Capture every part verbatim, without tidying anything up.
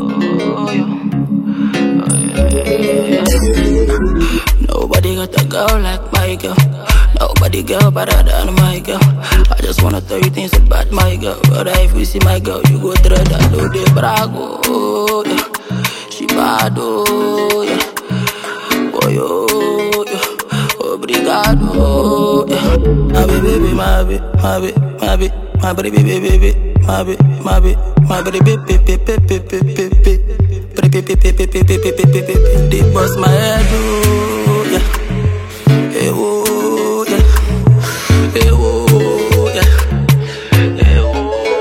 Nobody got a girl like my girl. Nobody girl better than my girl. I just wanna tell you things about my girl. But if you see my girl, you go through that low de brago. Oh, yeah. She bad, oh, yeah. Boy, oh, yeah. Obrigado, yeah. My baby, my baby, my baby, my baby, my baby, baby, my baby, my baby, my baby, baby, baby, baby, baby. They bust my head, oh, yeah. Hey, oh, yeah. Hey, oh, yeah. Hey, oh.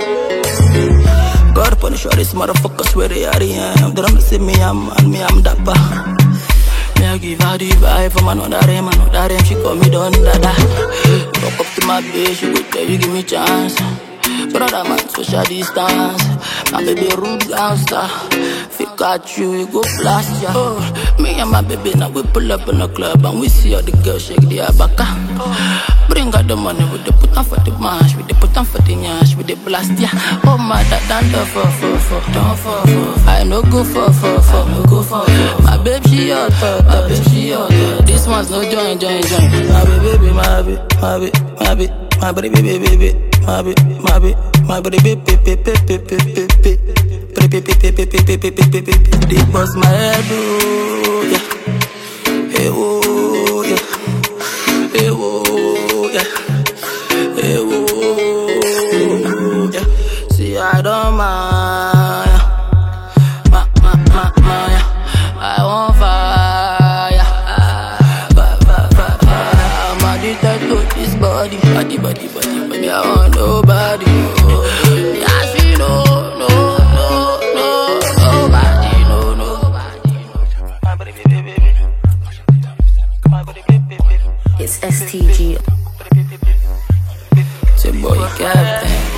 God punish all these motherfuckers where they are, yeah. They don't see me, I'm, and me, I'm dapper. Me, I give her the vibe from another rem, another rem. She call me Don Dada. Walk up to my bitch, she go tell you give me chance. Brother man, social distance. My baby rude gangster. Fake at you, we go blast ya. Oh, me and my baby now we pull up in the club and we see all the girls shake their baka. Bring out the money, we dey put on for the mash, we dey put on for the nyash, we dey blast ya. Oh my dad, don't do for for for, don't for for. I no go for for for, no go for for. My baby she hot, my baby she hot. This one's no join, join, join. My baby, my baby, my baby, my baby, my baby, baby, baby. My baby, my baby, my baby, baby, baby, baby, baby, baby, they bust my head, oh, yeah. Hey, oh, yeah. Hey, oh, yeah. Hey, oh, yeah. See, I don't mind. Ma, ma, ma, ma, yeah. I want fire. Fire, fire, fire, fire. I'm addicted to this body. Body, body, body, body. I want nobody. Oh. Yeah, she know, no, no, no, nobody, no, no. My body, baby, baby. My body, baby, baby. It's S T G. It's your boy Captain.